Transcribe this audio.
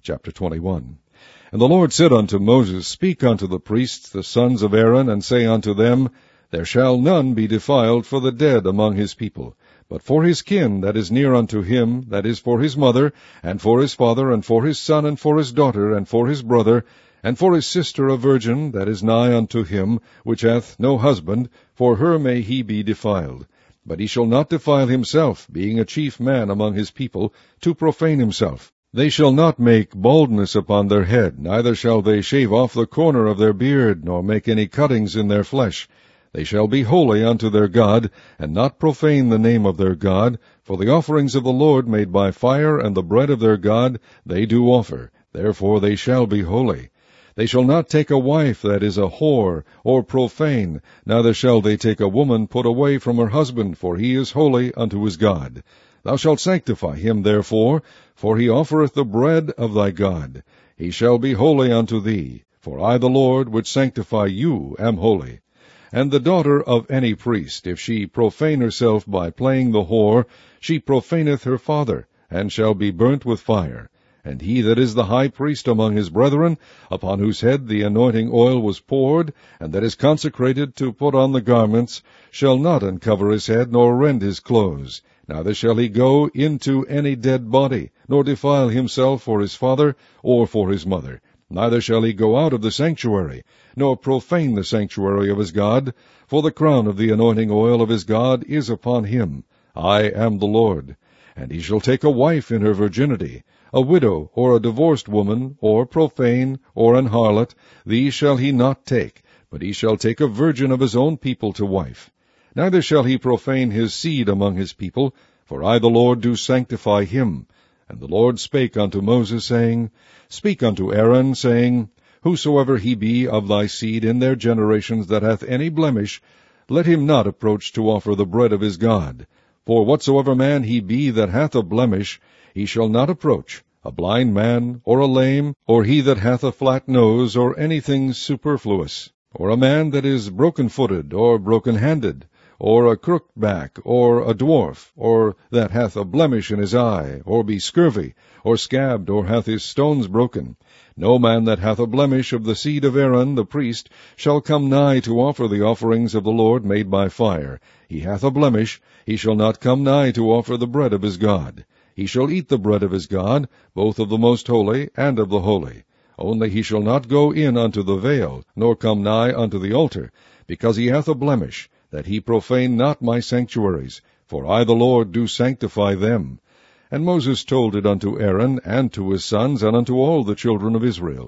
Chapter 21. And the Lord said unto Moses, Speak unto the priests, the sons of Aaron, and say unto them, There shall none be defiled for the dead among his people, but for his kin that is near unto him, that is for his mother, and for his father, and for his son, and for his daughter, and for his brother, and for his sister a virgin, that is nigh unto him, which hath no husband, for her may he be defiled. But he shall not defile himself, being a chief man among his people, to profane himself. They shall not make baldness upon their head, neither shall they shave off the corner of their beard, nor make any cuttings in their flesh. They shall be holy unto their God, and not profane the name of their God, for the offerings of the Lord made by fire and the bread of their God they do offer, therefore they shall be holy. They shall not take a wife that is a whore, or profane, neither shall they take a woman put away from her husband, for he is holy unto his God. Thou shalt sanctify him therefore, for he offereth the bread of thy God. He shall be holy unto thee, for I the Lord, which sanctify you, am holy. And the daughter of any priest, if she profane herself by playing the whore, she profaneth her father, and shall be burnt with fire. And he that is the high priest among his brethren, upon whose head the anointing oil was poured, and that is consecrated to put on the garments, shall not uncover his head, nor rend his clothes. Neither shall he go into any dead body, nor defile himself for his father, or for his mother. Neither shall he go out of the sanctuary, nor profane the sanctuary of his God, for the crown of the anointing oil of his God is upon him. I am the Lord. And he shall take a wife in her virginity, a widow, or a divorced woman, or profane, or an harlot, these shall he not take, but he shall take a virgin of his own people to wife. Neither shall he profane his seed among his people, for I the Lord do sanctify him. And the Lord spake unto Moses, saying, Speak unto Aaron, saying, Whosoever he be of thy seed in their generations that hath any blemish, let him not approach to offer the bread of his God. For whatsoever man he be that hath a blemish, he shall not approach, a blind man, or a lame, or he that hath a flat nose, or anything superfluous, or a man that is broken-footed, or broken-handed, or a crooked back, or a dwarf, or that hath a blemish in his eye, or be scurvy, or scabbed, or hath his stones broken. No man that hath a blemish of the seed of Aaron the priest shall come nigh to offer the offerings of the Lord made by fire. He hath a blemish, he shall not come nigh to offer the bread of his God. He shall eat the bread of his God, both of the most holy and of the holy. Only he shall not go in unto the veil, nor come nigh unto the altar, because he hath a blemish, that he profane not my sanctuaries, for I the Lord do sanctify them. And Moses told it unto Aaron, and to his sons, and unto all the children of Israel.